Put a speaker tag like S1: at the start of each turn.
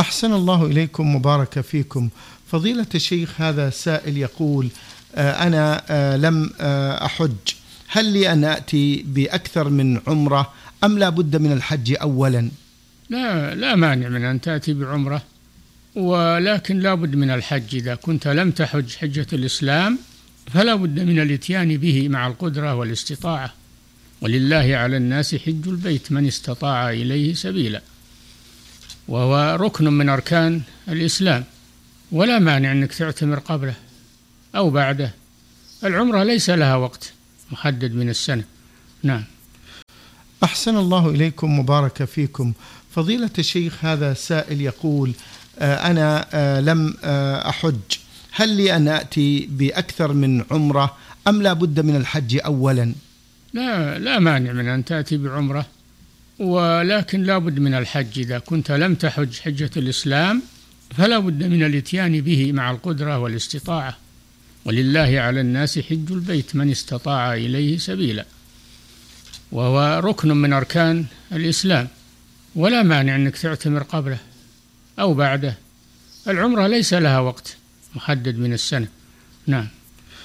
S1: أحسن الله إليكم مبارك فيكم. فضيلة الشيخ، هذا سائل يقول: أنا لم أحج، هل لي أن أتي بأكثر من عمرة أم لا بد من الحج أولا؟
S2: لا مانع من أن تأتي بعمرة، ولكن لا بد من الحج. إذا كنت لم تحج حجة الإسلام فلا بد من الاتيان به مع القدرة والاستطاعة، ولله على الناس حج البيت من استطاع إليه سبيلا، وهو ركن من أركان الإسلام، ولا مانع أنك تعتمر قبله أو بعده. العمرة ليس لها وقت محدد من السنة. نعم.
S1: أحسن الله إليكم مبارك فيكم. فضيلة الشيخ، هذا سائل يقول: أنا لم أحج، هل لي أن أتي بأكثر من عمرة أم لا بد من الحج أولا؟
S2: لا مانع من أن تأتي بعمرة، ولكن لا بد من الحج. إذا كنت لم تحج حجة الإسلام فلا بد من الاتيان به مع القدرة والاستطاعة، ولله على الناس حج البيت من استطاع إليه سبيلا، وهو ركن من أركان الإسلام، ولا مانع أنك تعتمر قبله أو بعده. العمرة ليس لها وقت محدد من السنة. نعم.